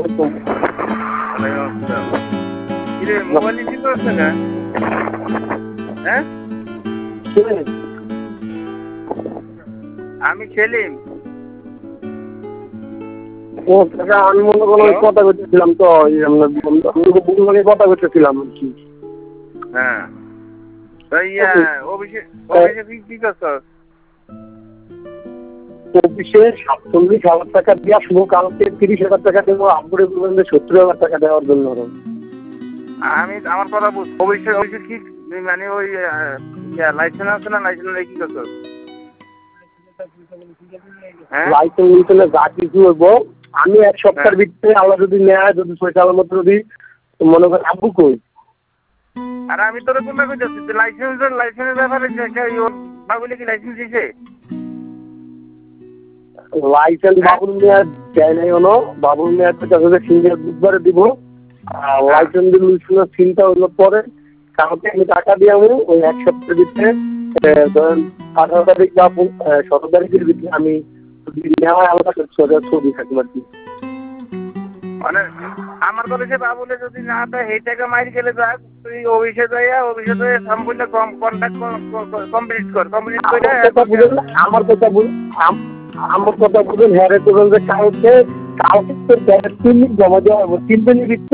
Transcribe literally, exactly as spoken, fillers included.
আলাইকুম। ওয়ালাইকুম আসসালাম। কিরে মোবাইল রিসিভ করছ না? হ্যাঁ? কে? আমি সেলিম। ও কাকা আমি মনে করো ওই কথা করতেছিলাম তো এই আমরা বন্ধু কথা করতেছিলাম আর কি। হ্যাঁ। তো ইয়া অভিষেক অভিষেক কি করছস? অফিসে সাতচল্লিশ হাজার টাকা দিয়ে আসবো, কালকে তিরিশ হাজার টাকা দেবো, আব্বুরে বলবেন যে সত্তর হাজার টাকা দেওয়ার জন্য। আমি আমার কথা বুঝ অভিষেক অভিষেক কি মানে ওই ইয়া লাইসেন্স আছে না, লাইসেন্স কি করছস? হ্যাঁ? লাইসেন্স নিতে যা কিছু হইব আমি এক সপ্তাহের ভিতরে আল্লাহ যদি নেয়, যদি পয়সা মতো যদি মনে করেন আব্বু কই। আর আমি তোর কোনটা কইতাছি লাইসেন্সের লাইসেন্সের ব্যাপারে বাবুলে কি লাইসেন্স দিছে? লাইসেন্স বাবুল মিয়া দেয় নাই হলো, বাবুল মিয়ার কাছে সিঙ্গেল বুধবারে দিব। আর লাইসেন্স দিলে সিনটা হইলো পরে, কালকে আমি টাকা দিয়ে আমি ওই এক সপ্তাহের ভিতরে ধরেন আঠারো তারিখ বা সতেরো তারিখের ভিতরে আমি নেওয়া আলাদা ছবি থাকবো আর কি। মানে আমার কলেজে বাবুলে যদি না দেয় এই টাকা মাইর গেলে যাক, তুই অফিসে যাইয়া অফিসে যাইয়া সম্পূর্ণ কন্ট্যাক্ট কমপ্লিট কর, কমপ্লিট করে আমার কথা বলুন আমার কথা বলুন হ্যাঁ রে তোর যে কালকে কালকে তোর তিন দিন জমা দেওয়া হবো, তিন দিনের ভিতরে